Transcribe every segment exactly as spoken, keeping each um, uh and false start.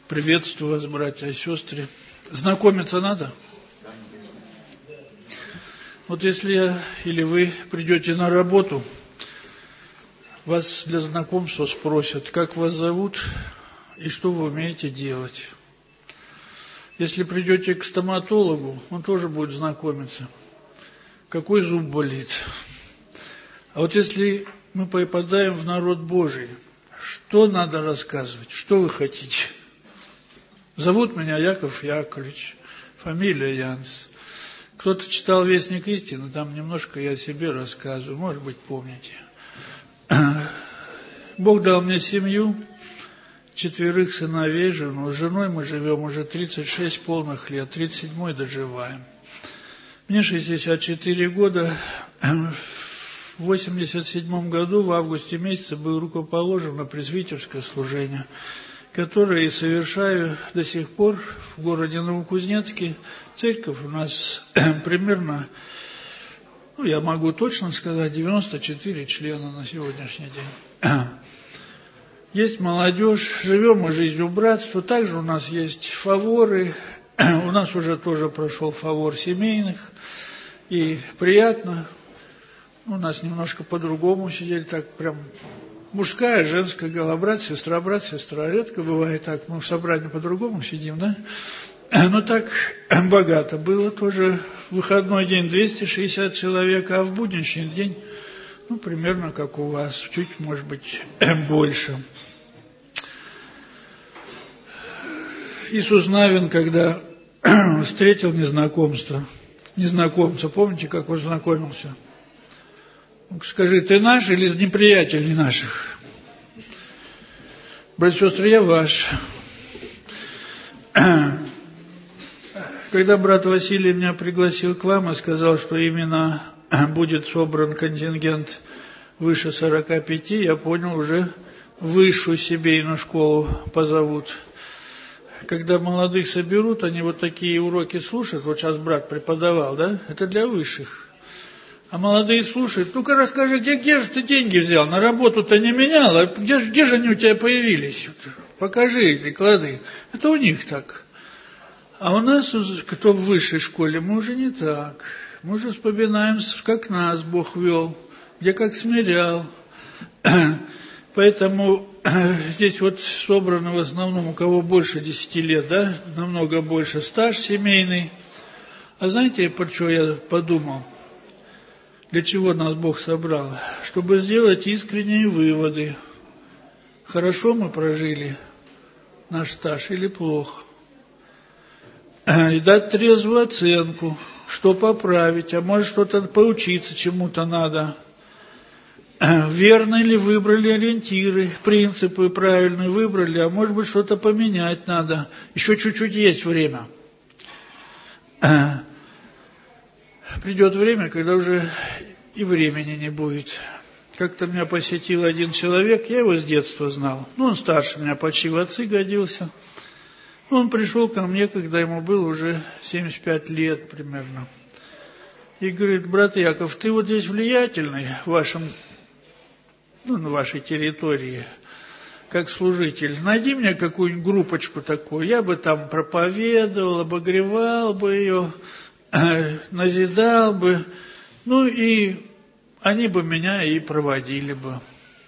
Приветствую вас, братья и сестры. Знакомиться надо? Вот если я или вы придете на работу, вас для знакомства спросят, как вас зовут и что вы умеете делать. Если придете к стоматологу, он тоже будет знакомиться, какой зуб болит. А вот если мы попадаем в народ Божий, что надо рассказывать, что вы хотите? Зовут меня Яков Яковлевич, фамилия Янс. Кто-то читал «Вестник истины», там немножко я о себе рассказываю, может быть, помните. Бог дал мне семью, четверых сыновей, жену. С женой мы живем уже тридцать шесть полных лет, тридцать седьмой доживаем. Мне шестьдесят четыре года. В восемьдесят седьмом году, в августе месяце, был рукоположен на пресвитерское служение, которое и совершаю до сих пор в городе Новокузнецке. Церковь у нас примерно, ну, я могу точно сказать, девяносто четыре члена на сегодняшний день. Есть молодежь, живем мы жизнью братства. Также у нас есть фаворы. У нас уже тоже прошел фавор семейных. И приятно. У нас немножко по-другому сидели, так прям мужская, женская голова, брат, сестра, брат, сестра. Редко бывает так, мы в собрании по-другому сидим, да? Но так богато было тоже. В выходной день двести шестьдесят человек, а в будничный день, ну, примерно как у вас, чуть, может быть, больше. Иисус Навин, когда встретил незнакомство, незнакомца, помните, как он знакомился? Скажи, ты наш или неприятель не наших? Братья и сестры, я ваш. Когда брат Василий меня пригласил к вам и сказал, что именно будет собран контингент выше сорока пяти, я понял, уже высшую семейную школу позовут. Когда молодых соберут, они вот такие уроки слушают, вот сейчас брат преподавал, да, это для высших. А молодые слушают, ну-ка расскажи, где, где же ты деньги взял? На работу-то не менял, а где, где же они у тебя появились? Покажи эти клады. Это у них так. А у нас, кто в высшей школе, мы уже не так. Мы уже вспоминаем, как нас Бог вел, где как смирял. Поэтому здесь вот собрано в основном, у кого больше десяти лет, да, намного больше стаж семейный. А знаете, про что я подумал? Для чего нас Бог собрал? Чтобы сделать искренние выводы. Хорошо мы прожили наш стаж или плохо? И дать трезвую оценку, что поправить, а может что-то поучиться, чему-то надо. Верно ли выбрали ориентиры, принципы правильные выбрали, а может быть что-то поменять надо. Еще чуть-чуть есть время. Придет время, когда уже и времени не будет. Как-то меня посетил один человек, я его с детства знал. Ну, он старше меня, почти в отцы годился. Он пришел ко мне, когда ему было уже семьдесят пять лет примерно. И говорит, брат Яков, ты вот здесь влиятельный в вашем, ну, на вашей территории, как служитель. Найди мне какую-нибудь группочку такую, я бы там проповедовал, обогревал бы ее, назидал бы, ну и они бы меня и проводили бы.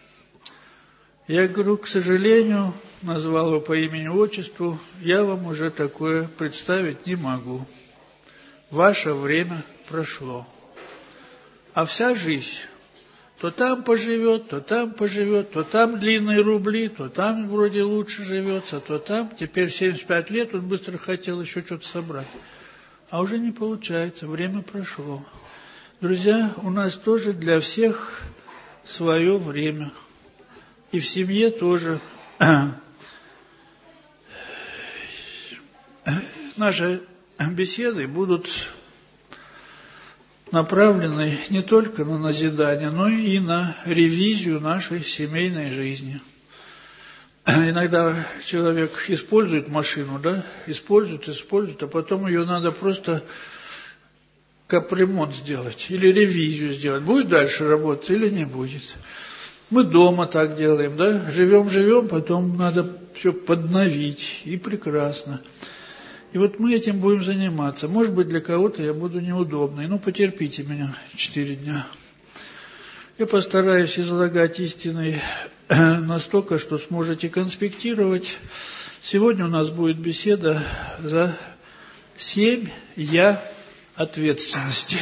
Я говорю, к сожалению, назвал его по имени-отчеству, я вам уже такое представить не могу. Ваше время прошло. А вся жизнь, то там поживет, то там поживет, то там длинные рубли, то там вроде лучше живется, то там. Теперь в семьдесят пять лет он быстро хотел еще что-то собрать. А уже не получается, время прошло. Друзья, у нас тоже для всех свое время. И в семье тоже. Наши беседы будут направлены не только на назидание, но и на ревизию нашей семейной жизни. Иногда человек использует машину, да, использует, использует, а потом ее надо просто капремонт сделать или ревизию сделать. Будет дальше работать или не будет. Мы дома так делаем, да? Живем-живем, потом надо все подновить, и прекрасно. И вот мы этим будем заниматься. Может быть, для кого-то я буду неудобный, но потерпите меня четыре дня. Я постараюсь излагать истины настолько, что сможете конспектировать. Сегодня у нас будет беседа за семь «я» ответственности.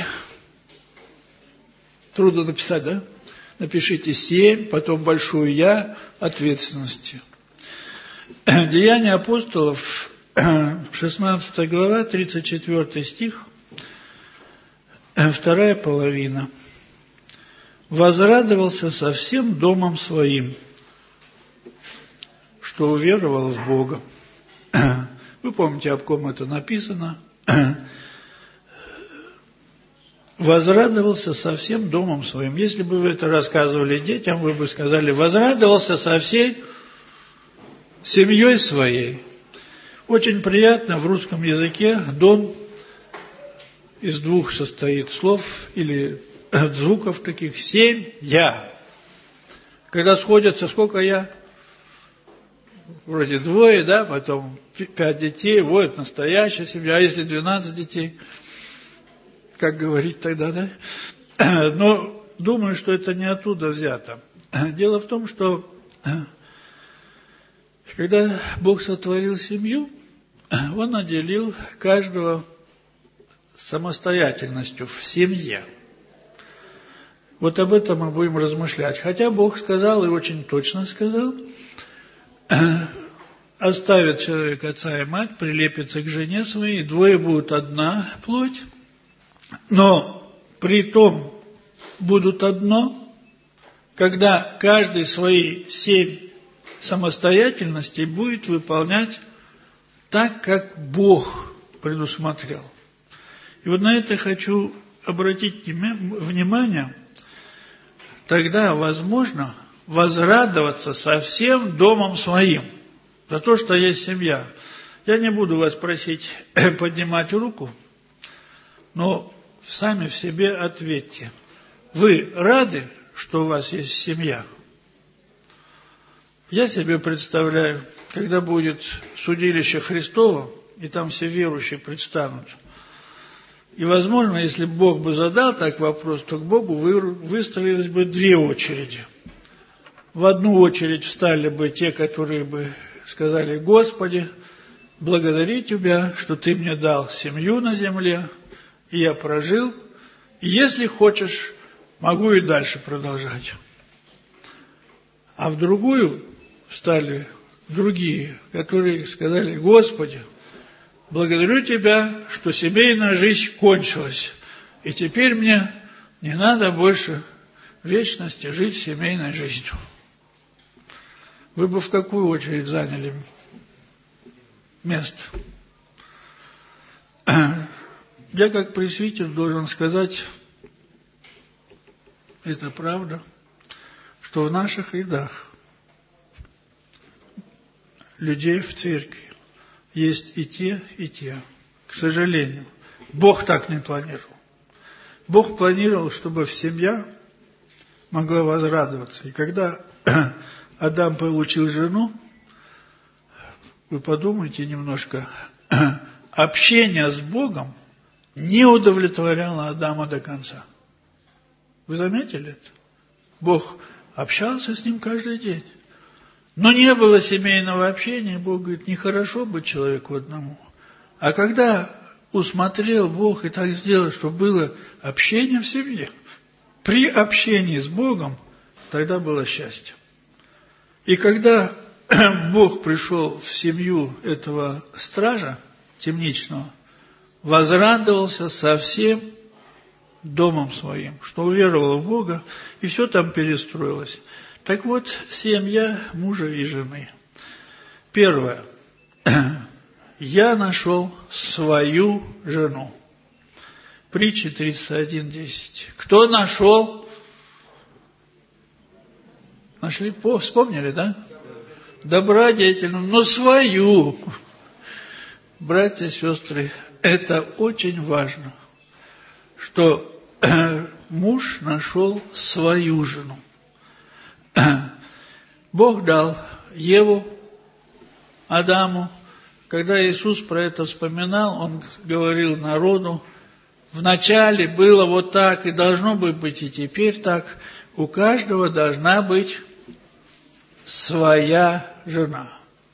Трудно написать, да? Напишите семь, потом большую «я» ответственности. Деяния апостолов, шестнадцатая глава, тридцать четвёртый стих, вторая половина. «Возрадовался со всем домом своим, что уверовал в Бога». Вы помните, об ком это написано. Возрадовался со всем домом своим. Если бы вы это рассказывали детям, вы бы сказали, возрадовался со всей семьей своей. Очень приятно в русском языке дом из двух состоит слов или звуков таких. Семь «я». Когда сходятся, сколько «я»? Вроде двое, да, потом пять детей, вот настоящая семья. А если двенадцать детей? Как говорить тогда, да? Но думаю, что это не оттуда взято. Дело в том, что когда Бог сотворил семью, Он наделил каждого самостоятельностью в семье. Вот об этом мы будем размышлять. Хотя Бог сказал, и очень точно сказал, оставит человек отца и мать, прилепится к жене своей, двое будут одна плоть. Но при том будут одно, когда каждый свои семь самостоятельностей будет выполнять так, как Бог предусмотрел. И вот на это хочу обратить внимание. Тогда возможно возрадоваться со всем домом своим за то, что есть семья. Я не буду вас просить поднимать руку, но сами в себе ответьте. Вы рады, что у вас есть семья? Я себе представляю, когда будет судилище Христово, и там все верующие предстанут. И, возможно, если Бог бы задал так вопрос, то к Богу выстроилось бы две очереди. В одну очередь встали бы те, которые бы сказали: «Господи, благодарю Тебя, что Ты мне дал семью на земле, и я прожил, и если хочешь, могу и дальше продолжать». А в другую встали другие, которые сказали: «Господи, благодарю Тебя, что семейная жизнь кончилась, и теперь мне не надо больше в вечности жить семейной жизнью». Вы бы в какую очередь заняли место? Я как пресвитер должен сказать, это правда, что в наших рядах людей в церкви есть и те, и те. К сожалению, Бог так не планировал. Бог планировал, чтобы семья могла возрадоваться. И когда Адам получил жену, вы подумайте немножко, общение с Богом не удовлетворяло Адама до конца. Вы заметили это? Бог общался с ним каждый день. Но не было семейного общения. Бог говорит, нехорошо быть человеку одному. А когда усмотрел Бог и так сделал, чтобы было общение в семье, при общении с Богом, тогда было счастье. И когда Бог пришел в семью этого стража темничного, возрадовался со всем домом своим, что уверовал в Бога, и все там перестроилось. Так вот, семья мужа и жены. Первое. Я нашел свою жену. Притча тридцать один десять. Кто нашел? Нашли? Вспомнили, да? Добродетельную, но свою. Братья и сестры, это очень важно, что муж нашел свою жену. Бог дал Еву Адаму. Когда Иисус про это вспоминал, Он говорил народу, вначале было вот так, и должно быть и теперь так. У каждого должна быть своя жена.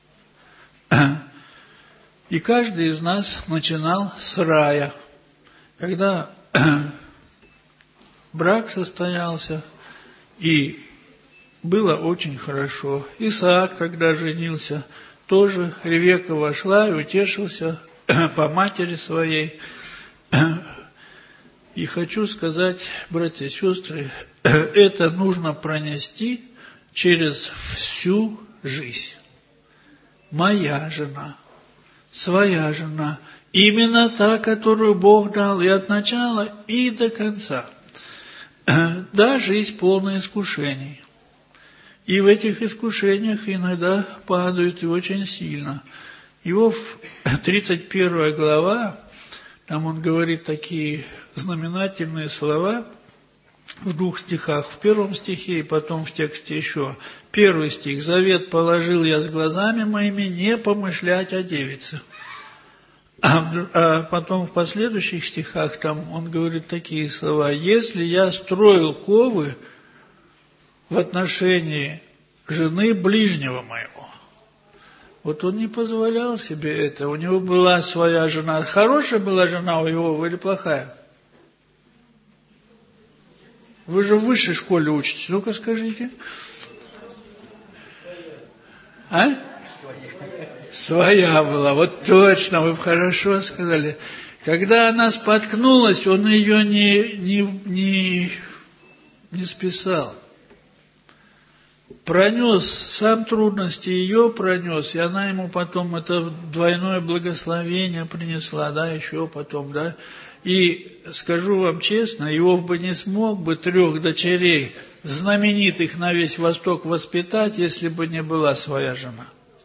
И каждый из нас начинал с рая. Когда брак состоялся, и было очень хорошо. Исаак, когда женился, тоже Ревекка вошла и утешился по матери своей. И хочу сказать, братья и сестры, это нужно пронести через всю жизнь. Моя жена, своя жена, именно та, которую Бог дал и от начала, и до конца. Да, жизнь полна искушений. И в этих искушениях иногда падают и очень сильно. Иов, тридцать первая глава, там он говорит такие знаменательные слова в двух стихах. В первом стихе и потом в тексте еще. Первый стих. «Завет положил я с глазами моими, не помышлять о девице». А, а потом в последующих стихах там он говорит такие слова. «Если я строил ковы в отношении жены ближнего моего». Вот он не позволял себе это. У него была своя жена. Хорошая была жена у Иова или плохая? Вы же в высшей школе учитесь. Ну-ка скажите. А? Своя была. Вот точно, вы хорошо сказали. Когда она споткнулась, он ее не, не, не, не списал. Пронес, сам трудности ее пронес, и она ему потом это двойное благословение принесла, да, еще потом, да. И скажу вам честно, Иов бы не смог бы трех дочерей, знаменитых на весь Восток, воспитать, если бы не была своя жена.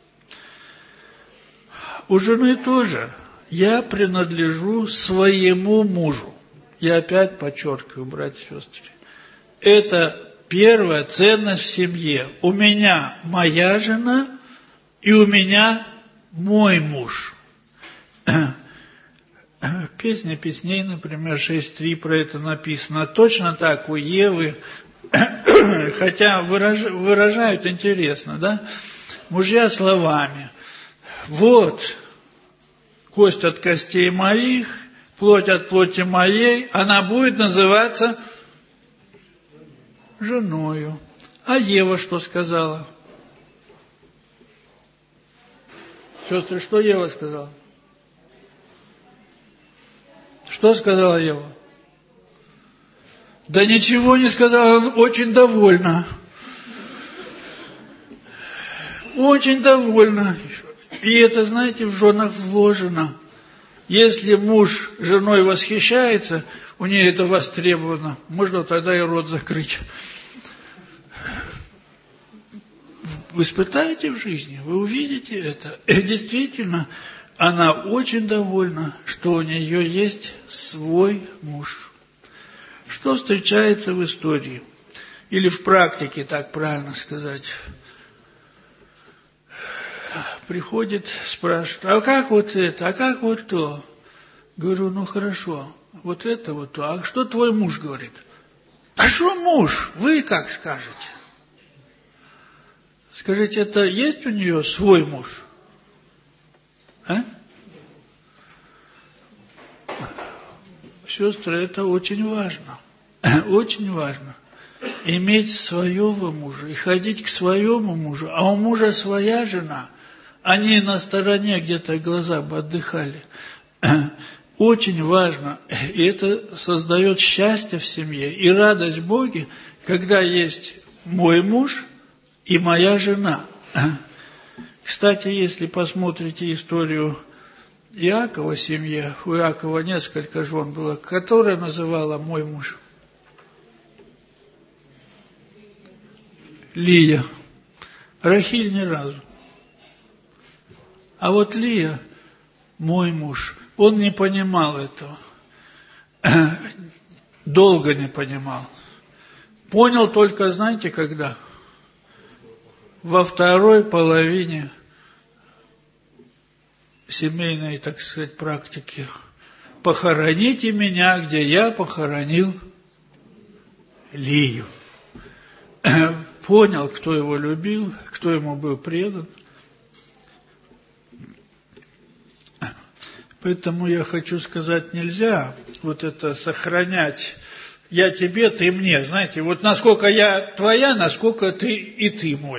У жены тоже. Я принадлежу своему мужу. Я опять подчеркиваю, братья и сестры. Это первая ценность в семье. У меня моя жена, и у меня мой муж. Песня песней, например, шесть три про это написано. Точно так у Евы, хотя выражают интересно, да? Мужья словами. Вот, кость от костей моих, плоть от плоти моей, она будет называться женою. А Ева что сказала? Сестры, что Ева сказала? Что сказала Ева? Да ничего не сказала, она очень довольна. Очень довольна. И это, знаете, в женах вложено. Если муж женой восхищается, у нее это востребовано. Можно тогда и рот закрыть. Вы испытаете в жизни, вы увидите это. И действительно, она очень довольна, что у нее есть свой муж. Что встречается в истории? Или в практике, так правильно сказать. Приходит, спрашивает, а как вот это, а как вот то? Говорю, ну хорошо, вот это вот то. А что твой муж говорит? А что муж? Вы как скажете? Скажите, это есть у нее свой муж? А? Сестры, это очень важно. Очень важно. Иметь своего мужа и ходить к своему мужу. А у мужа своя жена. Они на стороне где-то глаза бы отдыхали. Очень важно. И это создает счастье в семье и радость в Боге, когда есть мой муж и моя жена. Кстати, если посмотрите историю Иакова в семье, у Иакова несколько жен было, которая называла мой муж? Лия. Рахиль ни разу. А вот Лия, мой муж, он не понимал этого. Долго не понимал. Понял только, знаете, когда? во второй половине семейной, так сказать, практики. Похороните меня, где я похоронил Лию. Понял, кто его любил, кто ему был предан. Поэтому я хочу сказать, нельзя вот это сохранять. Я тебе, ты мне. Знаете, вот насколько я твоя, насколько ты и ты мой.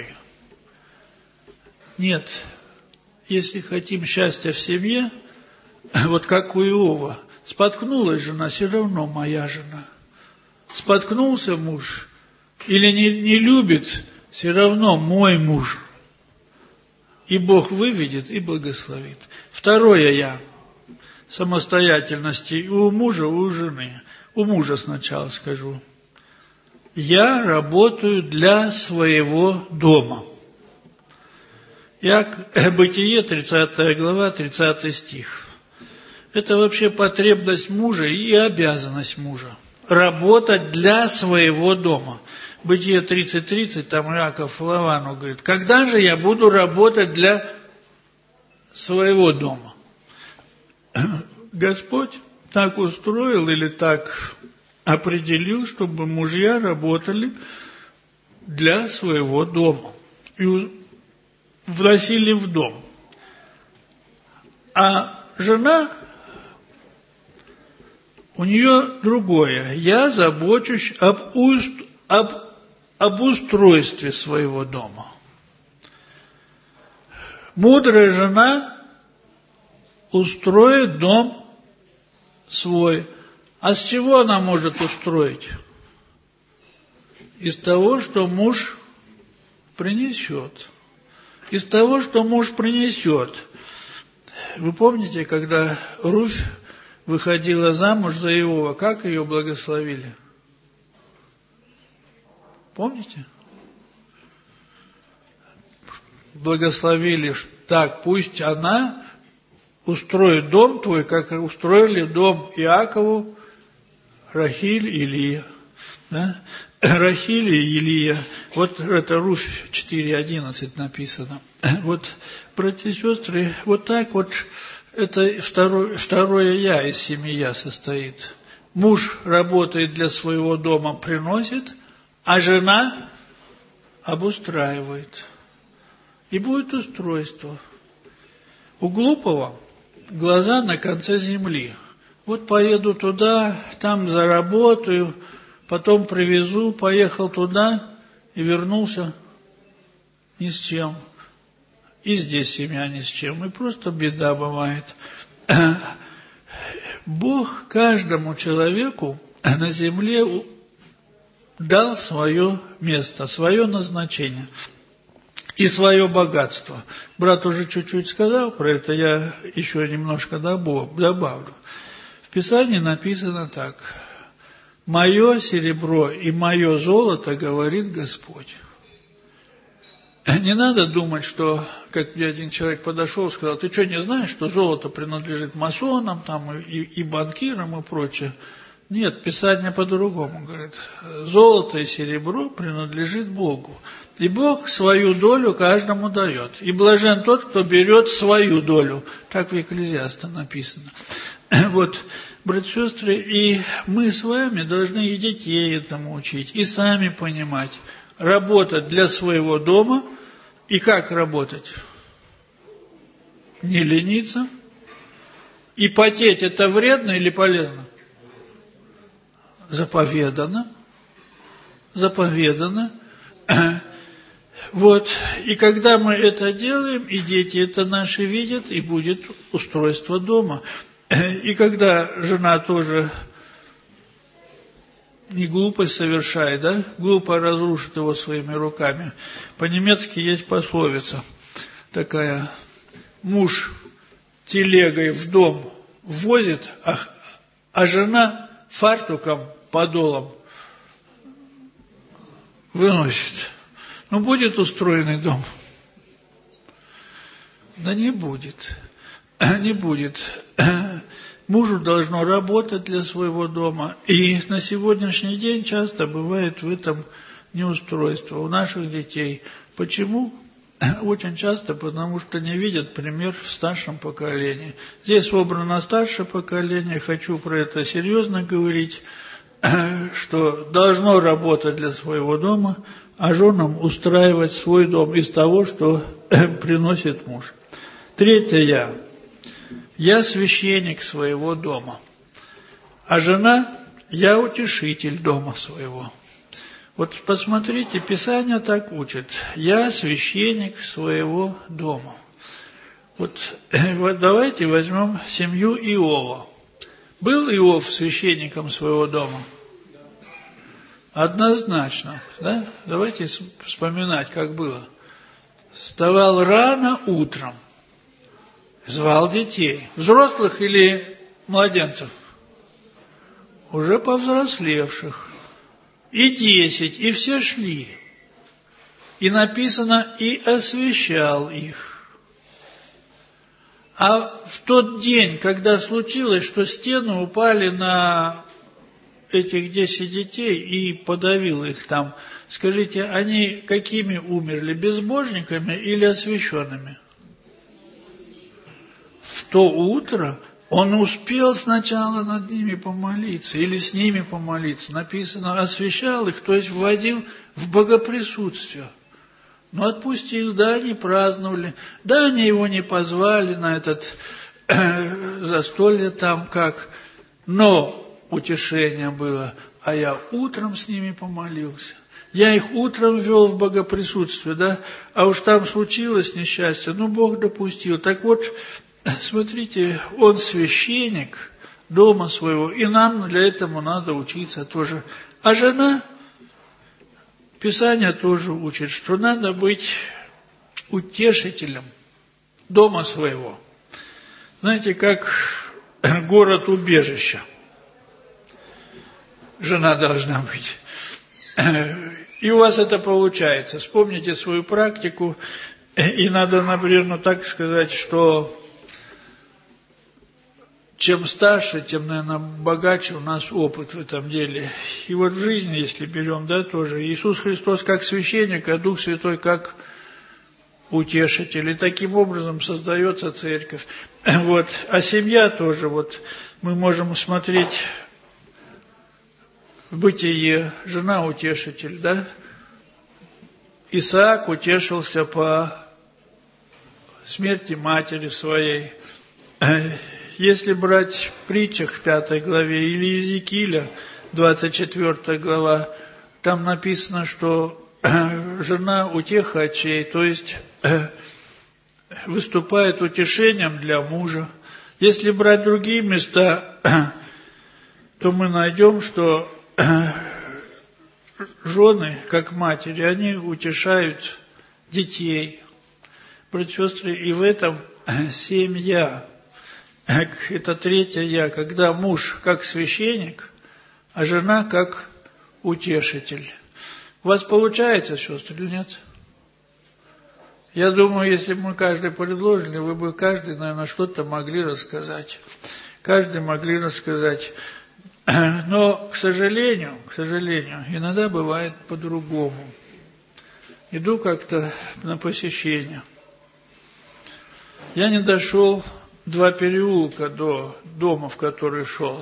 Нет. Если хотим счастья в семье, вот как у Иова, споткнулась жена, все равно моя жена. Споткнулся муж или не, не любит, все равно мой муж. И Бог выведет и благословит. Второе я. Самостоятельности и у мужа, и у жены. У мужа сначала скажу. Я работаю для своего дома. Я, Бытие, тридцатая глава, тридцатый стих. Это вообще потребность мужа и обязанность мужа. Работать для своего дома. Бытие тридцать тридцать, там Иаков Лавану говорит, когда же я буду работать для своего дома? Господь так устроил или так определил, чтобы мужья работали для своего дома и вносили в дом. А жена, у нее другое. Я забочусь об, уст, об, об устройстве своего дома. Мудрая жена устроит дом свой. А с чего она может устроить? Из того, что муж принесет. Из того, что муж принесет. Вы помните, когда Руфь выходила замуж за Иова, как ее благословили? Помните? Благословили так, пусть она устроит дом твой, как устроили дом Иакову Рахиль и Лия. Да? Рахиль и Илия. Вот это Руфь четыре одиннадцать написано. Вот, братья и сестры, вот так вот это второе, второе я из семи я состоит. Муж работает для своего дома, приносит, а жена обустраивает. И будет устройство. У глупого глаза на конце земли. Вот поеду туда, там заработаю, потом привезу, поехал туда и вернулся ни с чем. И здесь семья ни с чем. И просто беда бывает. Бог каждому человеку на земле дал свое место, свое назначение и свое богатство. Брат уже чуть-чуть сказал про это, я еще немножко добавлю. В Писании написано так. «Мое серебро и мое золото, говорит Господь». Не надо думать, что, как мне один человек подошел и сказал, ты что, не знаешь, что золото принадлежит масонам, там, и, и банкирам, и прочее? Нет, Писание по-другому говорит. Золото и серебро принадлежит Богу. И Бог свою долю каждому дает. И блажен тот, кто берет свою долю. Так в Екклезиасте написано. Вот, братья и сестры, и мы с вами должны и детей этому учить, и сами понимать. Работать для своего дома. И как работать? Не лениться. И потеть это вредно или полезно? Заповедано. Заповедано. Вот. И когда мы это делаем, и дети это наши видят, и будет устройство дома. И когда жена тоже не глупость совершает, да? Глупо разрушит его своими руками. По-немецки есть пословица такая. Муж телегой в дом возит, а, а жена фартуком, подолом выносит. Ну, будет устроенный дом? Да не будет. Не будет. Мужу должно работать для своего дома. И на сегодняшний день часто бывает в этом неустройство у наших детей. Почему? очень часто, потому что не видят пример в старшем поколении. Здесь собрано старшее поколение, хочу про это серьезно говорить, что должно работать для своего дома, а женам устраивать свой дом из того, что приносит муж. Третье я. Я священник своего дома, а жена, я утешитель дома своего. Вот посмотрите, Писание так учит. Я священник своего дома. Вот, вот давайте возьмем семью Иова. Был Иов священником своего дома? Однозначно. Да? Давайте вспоминать, как было. Вставал рано утром, звал детей. Взрослых или младенцев? Уже повзрослевших. И десять, и все шли. И написано, и освящал их. А в тот день, когда случилось, что стены упали на этих десять детей и подавил их там, скажите, они какими умерли? Безбожниками или освященными? В то утро он успел сначала над ними помолиться или с ними помолиться. Написано, освящал их, то есть вводил в богоприсутствие. Но отпустил, да, они праздновали, да, они его не позвали на этот э, застолье там как, но утешение было, а я утром с ними помолился. Я их утром ввел в богоприсутствие, да, а уж там случилось несчастье, ну, Бог допустил. Так вот, смотрите, он священник дома своего, и нам для этого надо учиться тоже. А жена, Писание тоже учит, что надо быть утешителем дома своего. Знаете, как город-убежище. Жена должна быть. И у вас это получается. Вспомните свою практику, и надо, например, ну так сказать, что чем старше, тем, наверное, богаче у нас опыт в этом деле. И вот в жизни, если берем, да, тоже, Иисус Христос как священник, а Дух Святой как утешитель. И таким образом создается церковь. Вот. А семья тоже, вот, мы можем смотреть в Бытие, жена утешитель, да? Исаак утешился по смерти матери своей. Если брать в притчах в пятой главе или Иезекииля, двадцать четвёртая глава, там написано, что жена утеха очей, то есть выступает утешением для мужа. Если брать другие места, то мы найдем, что жены, как матери, они утешают детей. Братья и сестры, и в этом семья. Это третье я, когда муж как священник, а жена как утешитель. У вас получается, сестры, или нет? Я думаю, если бы мы каждый предложили, вы бы каждый, наверное, что-то могли рассказать. Каждый могли рассказать. Но, к сожалению, к сожалению, иногда бывает по-другому. Иду как-то на посещение. Я не дошел два переулка до дома, в который шел.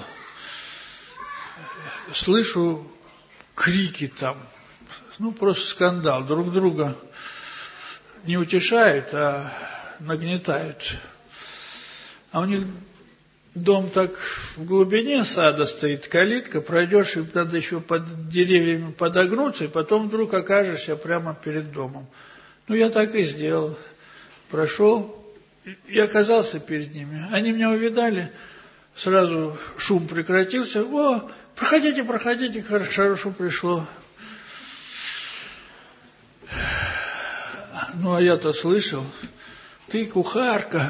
Слышу крики там. Ну, просто скандал. Друг друга не утешают, а нагнетают. А у них дом так в глубине сада стоит, калитка, пройдешь, и надо еще под деревьями подогнуться, и потом вдруг окажешься прямо перед домом. Ну, я так и сделал. Прошел и оказался перед ними. Они меня увидали, сразу шум прекратился. О, проходите, проходите, хорошо пришло. Ну, а я-то слышал, ты кухарка.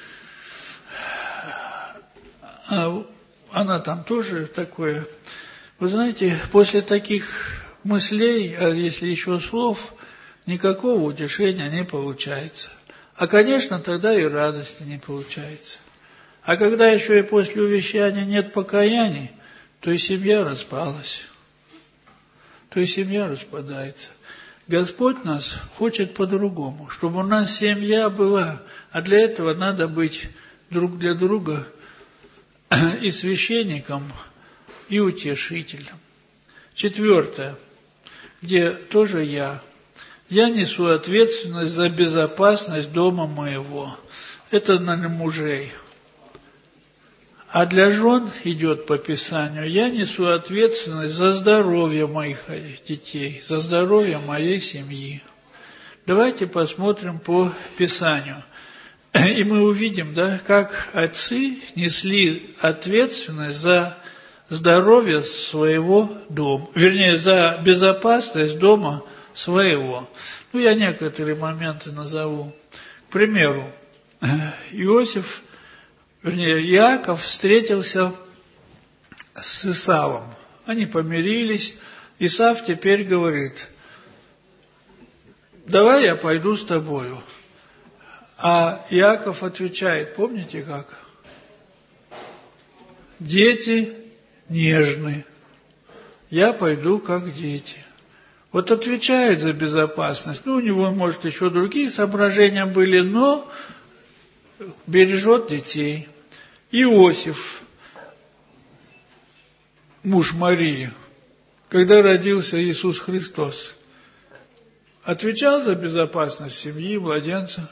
А она там тоже такое. Вы знаете, после таких мыслей, а если еще слов, никакого утешения не получается. А, конечно, тогда и радости не получается. А когда еще и после увещания нет покаяний, то и семья распалась. То и семья распадается. Господь нас хочет по-другому, чтобы у нас семья была, а для этого надо быть друг для друга и священником, и утешителем. Четвертое, где тоже я. Я несу ответственность за безопасность дома моего. Это на мужей. А для жен идет по Писанию. Я несу ответственность за здоровье моих детей, за здоровье моей семьи. Давайте посмотрим по Писанию. И мы увидим, да, как отцы несли ответственность за здоровье своего дома. Вернее, за безопасность дома своего. Ну, я некоторые моменты назову. К примеру, Иосиф, вернее, Иаков встретился с Исавом. Они помирились. Исав теперь говорит: давай я пойду с тобою. А Иаков отвечает, помните как? Дети нежны. Я пойду как дети. Вот отвечает за безопасность. Ну, у него, может, еще другие соображения были, но бережет детей. Иосиф, муж Марии, когда родился Иисус Христос, отвечал за безопасность семьи, младенца?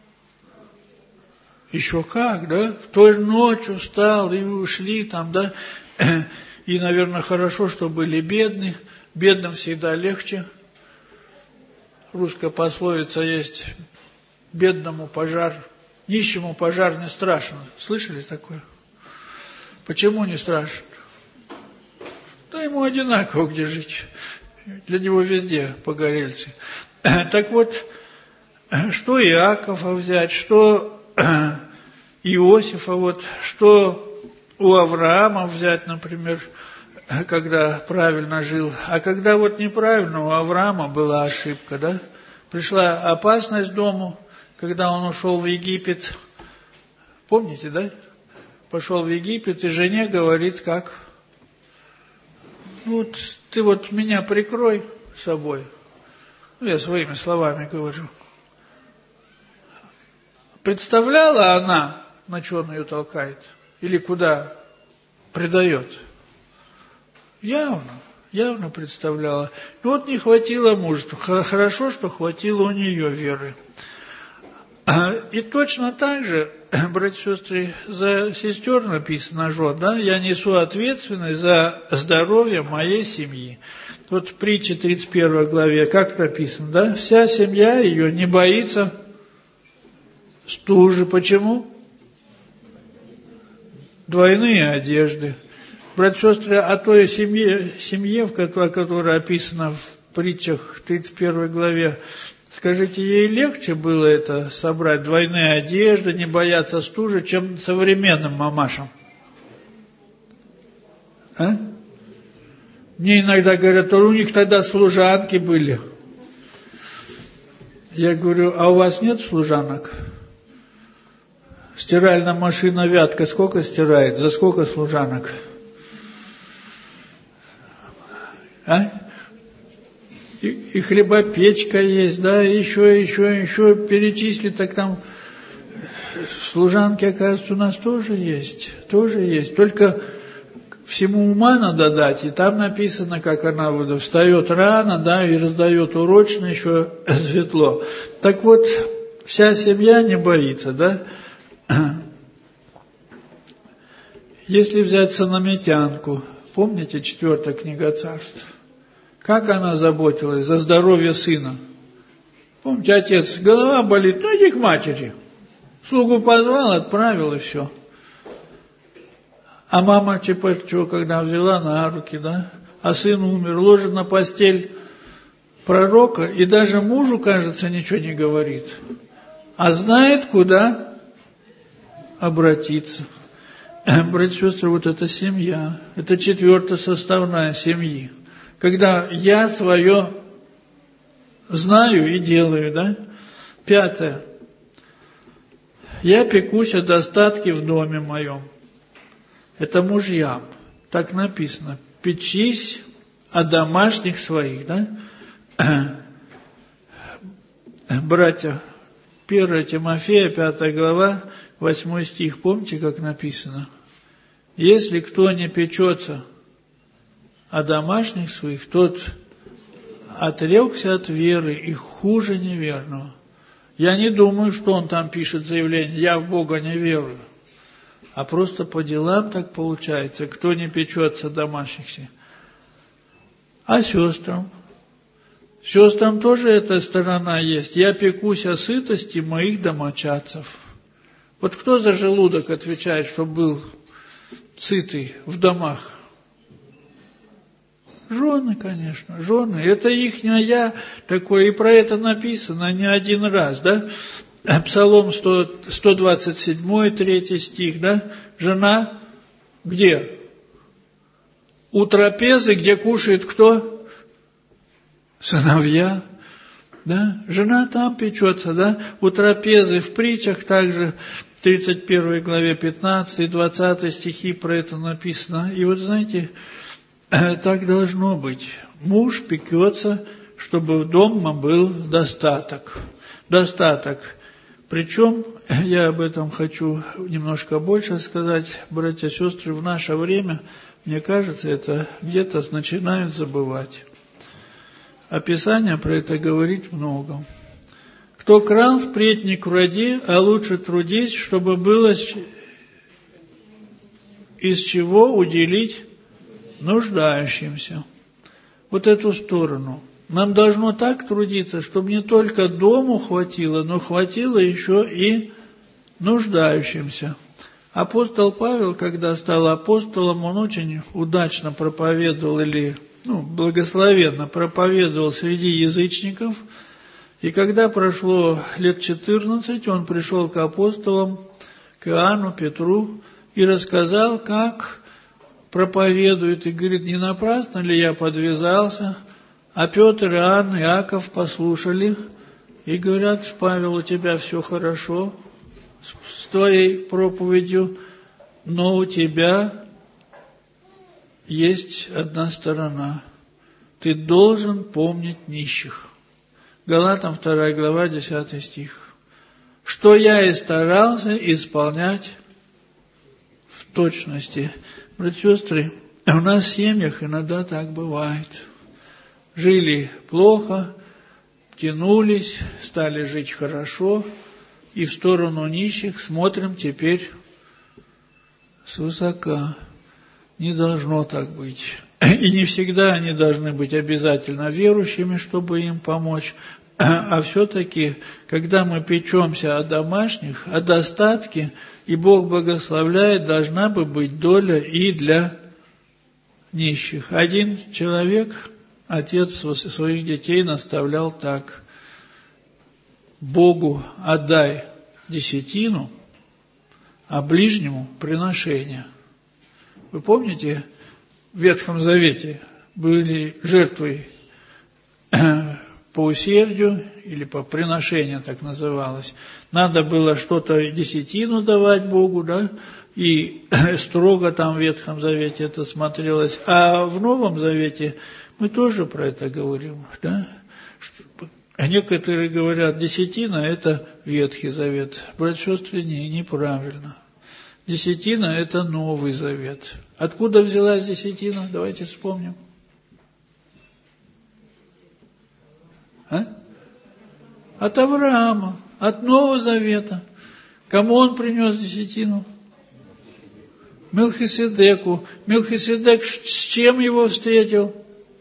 Еще как, да? В той ночью встал, и ушли там, да? И, наверное, хорошо, что были бедны. Бедным всегда легче. Русская пословица есть: бедному пожар, нищему пожар не страшен. Слышали такое? Почему не страшен? Да ему одинаково, где жить. Для него везде погорельцы. Так вот, что Иакова взять, что Иосифа, вот, что у Авраама взять, например, когда правильно жил. А когда вот неправильно, у Авраама была ошибка, да? Пришла опасность дому, когда он ушел в Египет. Помните, да? Пошел в Египет, и жене говорит, как? Вот ты вот меня прикрой собой. Ну, я своими словами говорю. Представляла она, на что он ее толкает? Или куда предает? Явно, явно представляла. И вот не хватило мужества. Хорошо, что хватило у нее веры. И точно так же, братья и сестры, за сестер написано жен, да? Я несу ответственность за здоровье моей семьи. Вот в притче тридцать первой главе, как написано, да? Вся семья ее не боится стужи. Почему? Двойные одежды. Братья и сестры, о той семье, семье, в которой, которая описана в притчах тридцать первой главе, скажите, ей легче было это собрать, двойные одежды, не бояться стужи, чем современным мамашам? А? Мне иногда говорят, у них тогда служанки были. Я говорю, а у вас нет служанок? Стиральная машина Вятка сколько стирает? За сколько служанок? А? И, и хлебопечка есть, да, еще, еще, еще перечислить, так там служанки, оказывается, у нас тоже есть, тоже есть. Только всему ума надо дать, и там написано, как она встает рано, да, и раздает урочно, еще светло. Так вот, вся семья не боится, да. Если взять Санамитянку, помните, четвертая книга Царств? Как она заботилась за здоровье сына? Помните, отец, голова болит, ну иди к матери. Слугу позвал, отправил, и все. А мама Чепачо, когда взяла на руки, да, а сын умер, ложит на постель пророка, и даже мужу, кажется, ничего не говорит, а знает, куда обратиться. Братья и сестры, вот это семья, это четвертая составная семьи. Когда я свое знаю и делаю, да? Пятое. Я пекусь о достатке в доме моем. Это мужьям. Так написано. Печись о домашних своих, да? братья, первое Тимофея, пятая глава, восьмой стих. Помните, как написано? Если кто не печется о домашних своих, тот отрекся от веры и хуже неверного. Я не думаю, что он там пишет заявление, я в Бога не верую. А просто по делам так получается, кто не печется о домашних своих. А сестрам? Сестрам тоже эта сторона есть. Я пекусь о сытости моих домочадцев. Вот кто за желудок отвечает, что был сытый в домах? Жены, конечно, жены. Это ихняя такое, и про это написано не один раз, да? Псалом сто, сто двадцать семь, третий стих, да? Жена где? У трапезы, где кушает кто? Сыновья. Да? Жена там печется, да? У трапезы, в притчах также, в тридцать первой главе пятнадцатый, двадцатый стихи про это написано. И вот знаете, так должно быть. Муж пекется, чтобы дома был достаток. Достаток. Причем, я об этом хочу немножко больше сказать, братья и сестры, в наше время, мне кажется, это где-то начинают забывать. А Писание про это говорит много. Кто крал, впредь не кради, а лучше трудись, чтобы было из чего уделить нуждающимся. Вот эту сторону. Нам должно так трудиться, чтобы не только дому хватило, но хватило еще и нуждающимся. Апостол Павел, когда стал апостолом, он очень удачно проповедовал или, ну, благословенно проповедовал среди язычников. И когда прошло лет четырнадцать, он пришел к апостолам, к Иоанну, Петру, и рассказал, как проповедует, и говорит, не напрасно ли я подвязался, а Петр, Иоанн, Иаков послушали, и говорят, Павел, у тебя все хорошо с твоей проповедью, но у тебя есть одна сторона. Ты должен помнить нищих. Галатам вторая глава, десятый стих. Что я и старался исполнять в точности. Братья и сестры, у нас в семьях иногда так бывает. Жили плохо, тянулись, стали жить хорошо, и в сторону нищих смотрим теперь свысока. Не должно так быть. И не всегда они должны быть обязательно верующими, чтобы им помочь. А все-таки, когда мы печемся о домашних, о достатке, и Бог благословляет, должна бы быть доля и для нищих. Один человек, отец своих детей наставлял так: Богу отдай десятину, а ближнему приношение. Вы помните, в Ветхом Завете были жертвы по усердию или по приношению, так называлось. Надо было что-то десятину давать Богу, да, и строго там в Ветхом Завете это смотрелось. А в Новом Завете мы тоже про это говорим, да. А некоторые говорят, десятина – это Ветхий Завет. Братья и сестры, не, неправильно. Десятина – это Новый Завет. Откуда взялась десятина? Давайте вспомним. А? От Авраама, от Нового Завета. Кому он принес десятину? Мелхиседеку. Мелхиседек с чем его встретил?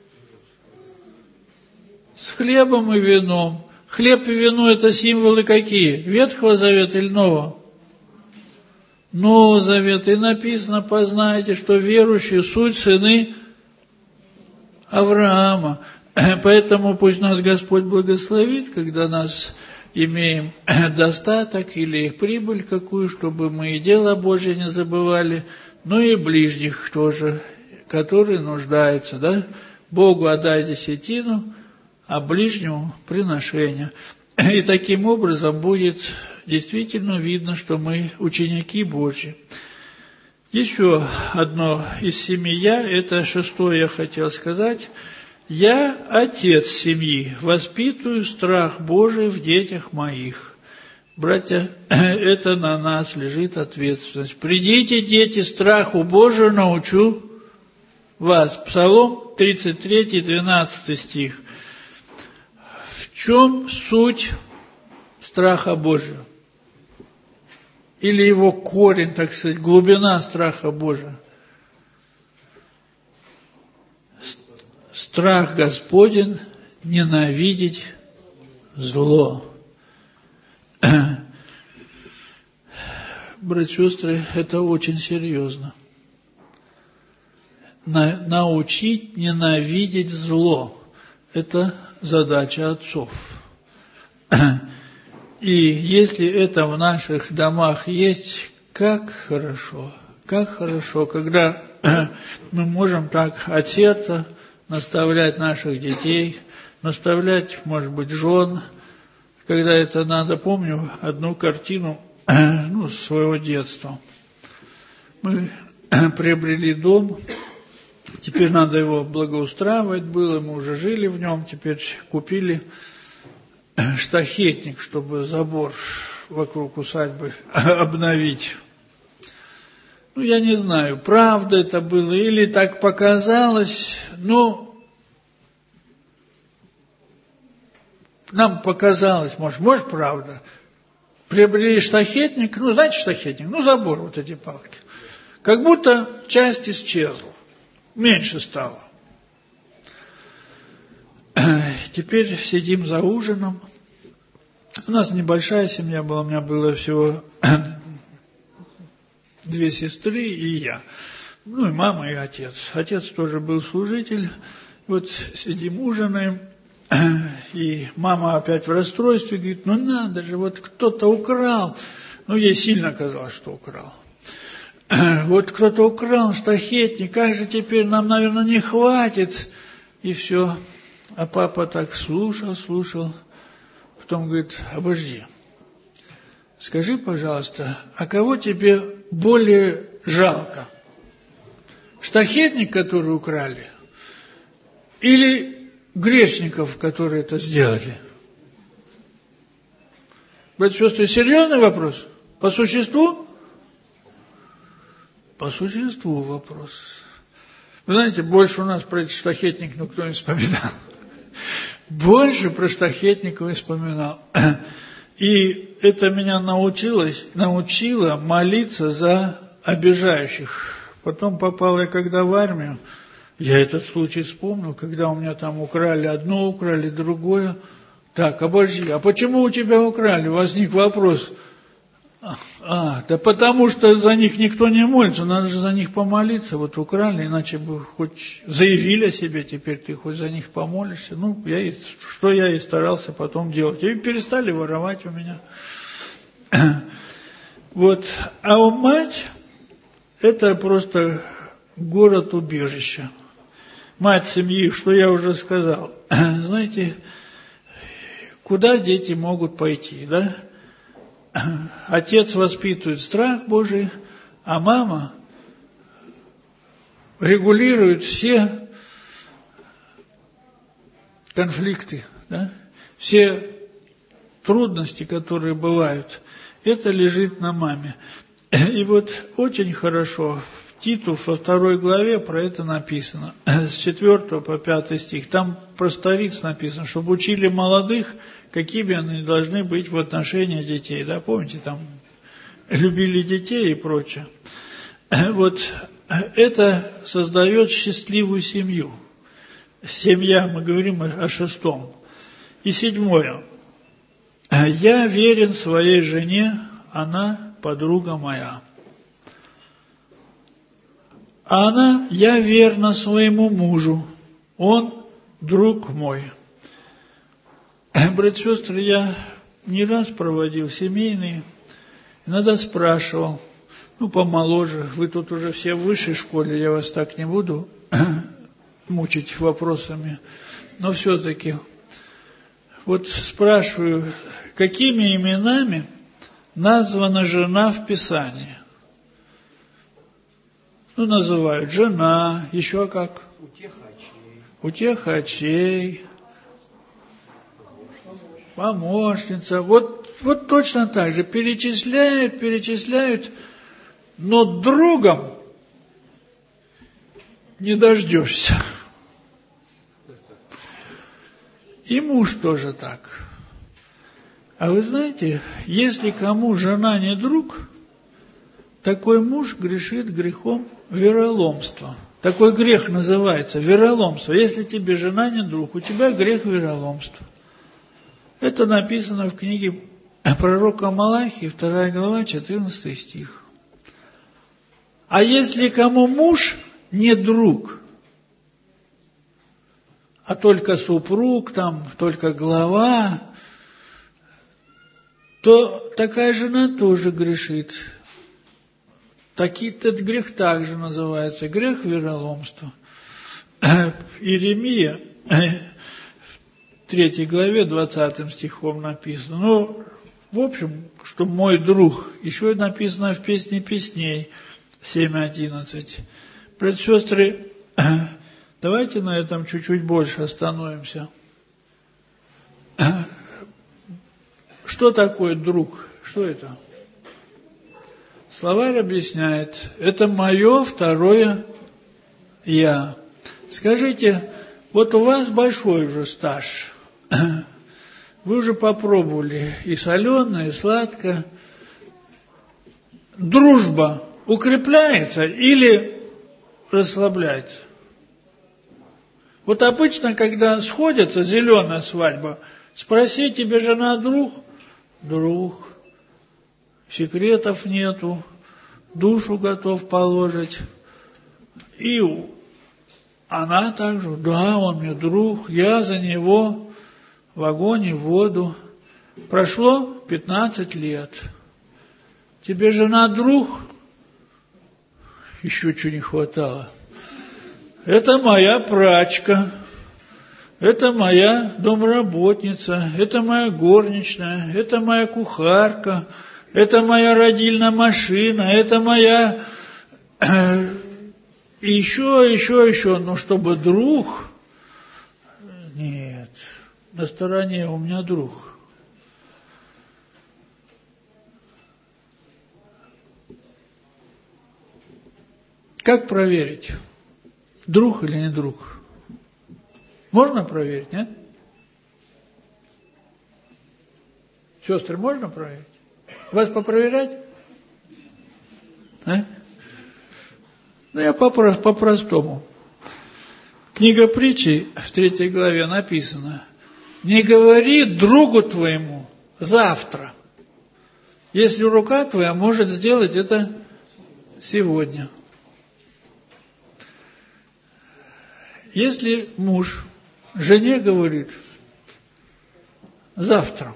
С хлебом и вином. Хлеб и вино – это символы какие? Ветхого Завета или Нового? Нового Завета. И написано, познайте, что верующие суть сыны Авраама. Поэтому пусть нас Господь благословит, когда нас имеем достаток или прибыль какую, чтобы мы и дело Божье не забывали, но и ближних тоже, которые нуждаются, да? Богу отдай десятину, а ближнему приношение. И таким образом будет действительно видно, что мы ученики Божьи. Еще одно из семи «я», это шестое я хотел сказать. Я отец семьи, воспитываю страх Божий в детях моих. Братья, это на нас лежит ответственность. Придите, дети, страху Божию научу вас. Псалом тридцать три, двенадцатый стих. В чем суть страха Божия? Или его корень, так сказать, глубина страха Божия? Страх Господень – ненавидеть зло. Братья и сестры, это очень серьезно. На, научить ненавидеть зло – это задача отцов. И если это в наших домах есть, как хорошо, как хорошо, когда мы можем так от сердца наставлять наших детей, наставлять, может быть, жен. Когда это надо, помню одну картину ну, своего детства. Мы приобрели дом, теперь надо его благоустраивать было, мы уже жили в нем, теперь купили штахетник, чтобы забор вокруг усадьбы обновить. Ну, я не знаю, правда это было или так показалось, но нам показалось, может, может, правда. Приобрели штахетник, ну, знаете штахетник? Ну, забор, вот эти палки. Как будто часть исчезла, меньше стало. Теперь сидим за ужином. У нас небольшая семья была, у меня было всего две сестры и я. Ну и мама, и отец. Отец тоже был служитель. Вот сидим, ужинаем. И мама опять в расстройстве говорит, ну надо же, вот кто-то украл. Ну ей сильно казалось, что украл. Вот кто-то украл штахетник, как же теперь нам, наверное, не хватит. И все. А папа так слушал, слушал. Потом говорит, обожди. Скажи, пожалуйста, а кого тебе более жалко? Штахетник, который украли? Или грешников, которые это сделали? Братья и сестры, серьезный вопрос? По существу? По существу вопрос. Вы знаете, больше у нас про этот штахетник никто не вспоминал. Больше про штахетников не вспоминал. И это меня научилось, научило молиться за обижающих. Потом попал я когда в армию, я этот случай вспомнил, когда у меня там украли одно, украли другое. Так, обожди, а почему у тебя украли? Возник вопрос. А, да потому что за них никто не молится, надо же за них помолиться. Вот украли, иначе бы хоть заявили о себе, теперь ты хоть за них помолишься. Ну, я и, что я и старался потом делать. И перестали воровать у меня. Вот. А у мать, это просто город-убежище. Мать семьи, что я уже сказал. Знаете, куда дети могут пойти, да? Отец воспитывает страх Божий, а мама регулирует все конфликты, да? Все трудности, которые бывают. Это лежит на маме. И вот очень хорошо в Титу, во второй главе про это написано. С четвёртого по пятый стих. Там про стариц написано, чтобы учили молодых, какими они должны быть в отношении детей. Да, помните, там любили детей и прочее. Вот это создает счастливую семью. Семья, мы говорим о шестом. И седьмое. Я верен своей жене, она подруга моя. А она, я верна своему мужу, он друг мой. Братья и сестры, я не раз проводил семейные, иногда спрашивал, ну, помоложе, вы тут уже все в высшей школе, я вас так не буду мучить вопросами, но все-таки, вот спрашиваю, какими именами названа жена в Писании? Ну, называют жена, еще как? утехачей, помощница. Вот, вот точно так же перечисляют, перечисляют, но другом не дождешься. И муж тоже так. А вы знаете, если кому жена не друг, такой муж грешит грехом вероломства. Такой грех называется вероломство. Если тебе жена не друг, у тебя грех вероломства. Это написано в книге пророка Малахии, вторая глава, четырнадцатый стих. А если кому муж не друг, а только супруг, там, только глава, то такая жена тоже грешит. Таки, этот грех также называется грех вероломства. Иеремия в третьей главе двадцатым стихом написано. Ну, в общем, что мой друг, еще написано в Песне песней семь одиннадцать. Братья и сестры, давайте на этом чуть-чуть больше остановимся. Что такое друг? Что это? Словарь объясняет, это мое второе я. Скажите, вот у вас большой уже стаж. Вы уже попробовали и соленое, и сладкое. Дружба укрепляется или расслабляется? Вот обычно, когда сходятся, зеленая свадьба, спроси, тебе жена друг? Друг. Секретов нету, душу готов положить. И она также, да, он мне друг, я за него в огонь и в воду. Прошло пятнадцать лет. Тебе жена друг? Еще чего не хватало. Это моя прачка, это моя домработница, это моя горничная, это моя кухарка, это моя родильная машина, это моя... И еще, еще, еще. Но чтобы друг... Нет, на стороне у меня друг. Как проверить, друг или не друг? Можно проверить, нет? Сестры, можно проверить? Вас попроверять? А? Ну, я по-простому. Книга притчи в третьей главе написано: не говори другу твоему завтра, если рука твоя может сделать это сегодня. Если муж жене говорит завтра,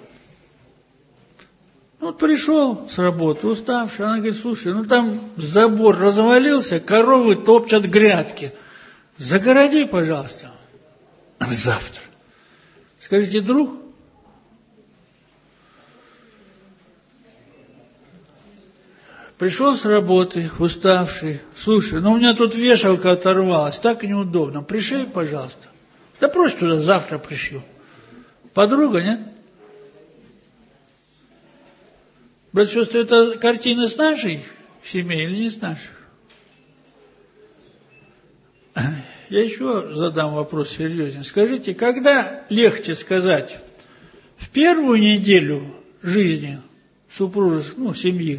вот пришел с работы, уставший, она говорит, слушай, ну там забор развалился, коровы топчат грядки. Загороди, пожалуйста. Завтра. Скажите, друг? Пришел с работы, уставший. Слушай, ну у меня тут вешалка оторвалась, так неудобно. Пришей, пожалуйста. Да просто туда завтра пришью. Подруга, нет? Братья и сестры, это картина с нашей семьи или не с наших? Я еще задам вопрос серьезнее. Скажите, когда легче сказать, в первую неделю жизни супружеской, ну, семьи,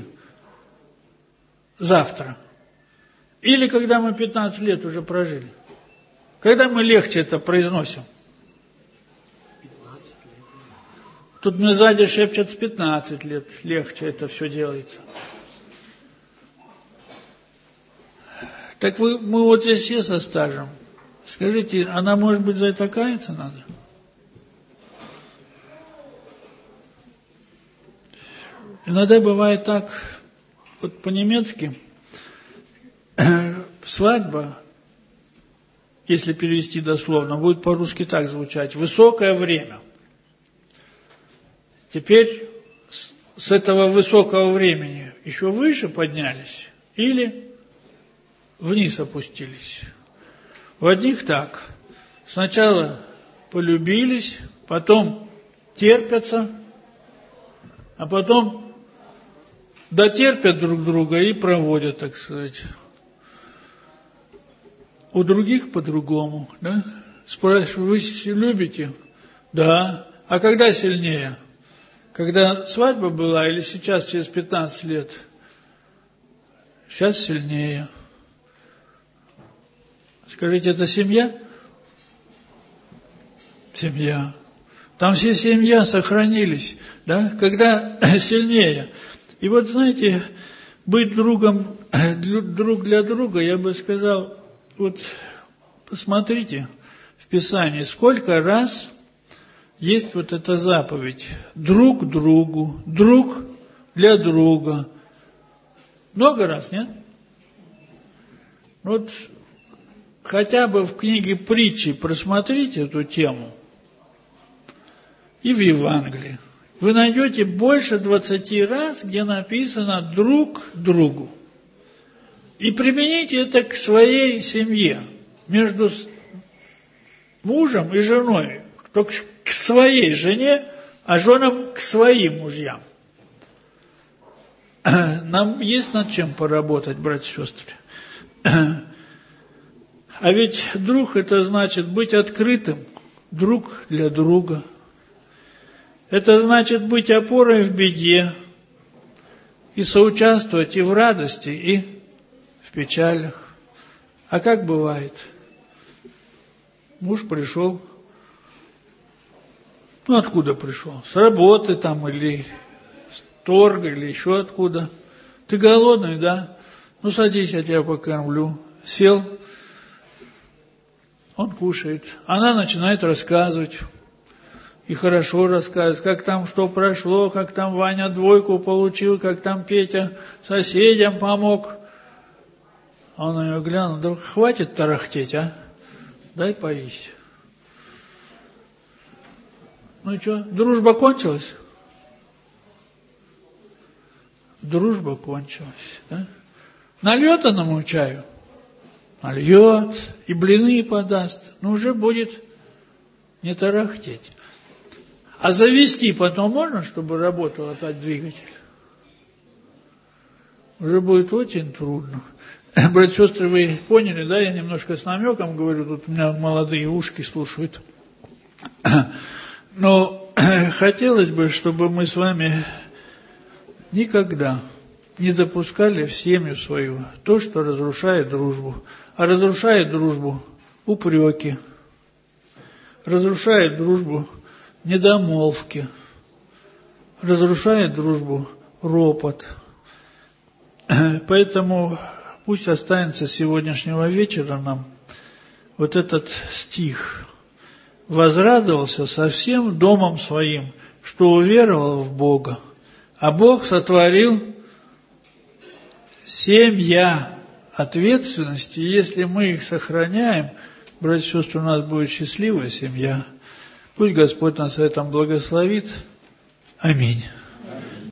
завтра, или когда мы пятнадцать лет уже прожили? Когда мы легче это произносим? Тут мне сзади шепчут, в пятнадцать лет легче это все делается. Так вы, мы вот здесь все со стажем. Скажите, она, может быть, за это каяться надо? Иногда бывает так, вот по-немецки, свадьба, если перевести дословно, будет по-русски так звучать: высокое время. Теперь с этого высокого времени еще выше поднялись или вниз опустились. У одних так: Сначала полюбились, потом терпятся, а потом дотерпят друг друга и проводят, так сказать. У других по-другому, да? Спрашиваю, вы любите? Да. А когда сильнее? Когда свадьба была или сейчас, через пятнадцать лет? Сейчас сильнее. Скажите, это семья? Семья. Там все семья сохранились, да? Когда сильнее. И вот, знаете, быть другом, друг для друга, я бы сказал, вот посмотрите в Писании, сколько раз есть вот эта заповедь. Друг другу, друг для друга. Много раз, нет? Вот хотя бы в книге притчи просмотрите эту тему. И в Евангелии. Вы найдете больше двадцати раз, где написано «друг другу». И примените это к своей семье. Между мужем и женой. Только к своей жене, а женам к своим мужьям. Нам есть над чем поработать, братья и сестры. А ведь друг – это значит быть открытым. Друг для друга. Это значит быть опорой в беде. И соучаствовать и в радости, и в печалях. А как бывает? Муж пришел. Ну, откуда пришел? С работы там, или с торга, или еще откуда. Ты голодный, да? Ну, садись, я тебя покормлю. Сел. Он кушает. Она начинает рассказывать. И хорошо рассказывает, как там что прошло, как там Ваня двойку получил, как там Петя соседям помог. А он на нее глянул, да хватит тарахтеть, а? Дай поесть. Ну и что, дружба кончилась? Дружба кончилась, да? Нальет она ему чаю? Нальет, и блины подаст, но уже будет не тарахтеть. А завести потом можно, чтобы работал опять двигатель? Уже будет очень трудно. Братья и сестры, вы поняли, да? Я немножко с намеком говорю, тут у меня молодые ушки слушают. Но хотелось бы, чтобы мы с вами никогда не допускали в семью свою то, что разрушает дружбу. А разрушает дружбу упреки, разрушает дружбу недомолвки, разрушает дружбу ропот. Поэтому пусть останется с сегодняшнего вечера нам вот этот стих. «Возрадовался со всем домом своим, что уверовал в Бога, а Бог сотворил семья ответственности, и если мы их сохраняем, братья и сестры, у нас будет счастливая семья». Пусть Господь нас в этом благословит. Аминь.